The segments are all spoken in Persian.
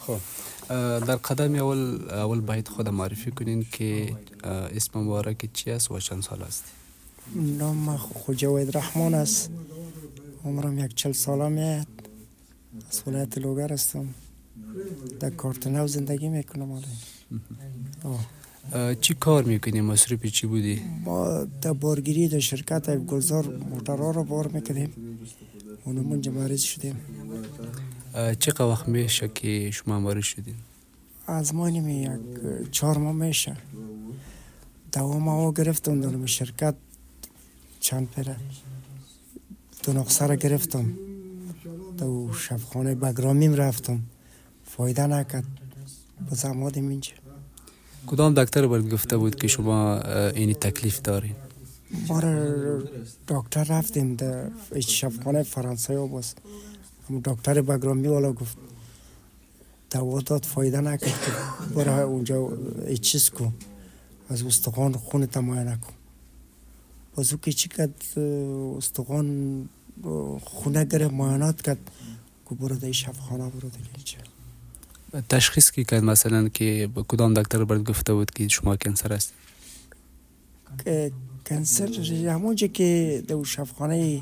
خب در قدم اول باید خود معرفی کنین که اسم مبارک چی است و چند سال است؟ نام خوجاوید رحمان است. عمرم 40 ساله میاد. از ولایت لوگر هستم. در کارتنو زندگی میکنم. چی کار میکنی؟ مصروف چی بودی؟ ما در بارگیری در شرکت گلزار موترها رو بار میکنیم. اونمون مریض شدیم. چقدر وقت میشه که شما مریض شدین؟ از ما نمی 4 ماه میشه. دوام ها گرفتم در شرکت چند پره. 2 نقصه را گرفتم. دو شفخانه بگرامیم رفتم. فایده نکرد. باز آمدیم اینجا. کدام دکتر باید گفته بود که شما این تکلیف دارین؟ ما دکتر رفتیم در شفخانه فرانسه ها باز. دکتر بگرامی والا گفت دوا داد فایده نکرد که برای اونجا چیز کن از استخوان خون تمایه کن. باز او که چی کرد استخوان خونه گرفت معاینات کرد که برو در شفخانه برو دیگه اینجا. تشخیص کی کرد مثلا که کدام دکتر باید گفته بود که شما کنسر است؟ کنسر همونجا که در شفخانه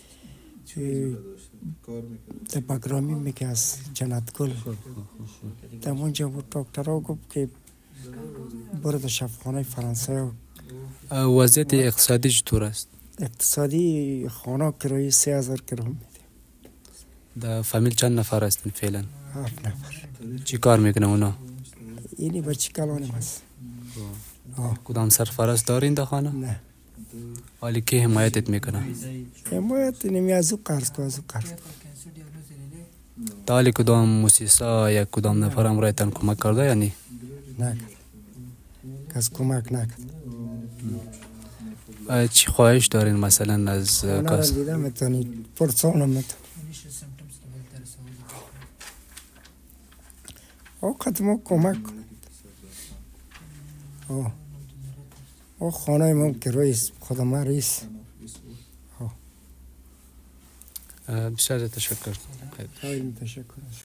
در بگرامی میگه از جنت گل در اونجا بود دکتر ها گفت که برو در شفخانه فرانسه. وضعیت اقتصادی چطور است؟ اقتصادی خانه کرایه 3000 کرم میده. در فامیل چند نفر هستین فعلا؟ 7 نفر. چی کار میکنه اونا؟ اینی بچه کلانم هست. کدام سرفرست دارین در خانه؟ نه. ولی که حمایتت میکنه؟ حمایت نمی از او قرض کو از او قرض. تا حالی کدام موسیسا یا کدام نفر هم رایتان کمک کرده یا نی؟ نکرد. کس کمک نکرد. چی خواهش دارین مثلا از خانه را دیده میتونید پرسانم میتونید. وقت ما کمک کنید. خانه ما که رئیس خودم رئیس. بسیار تشکر. خیلی تشکر.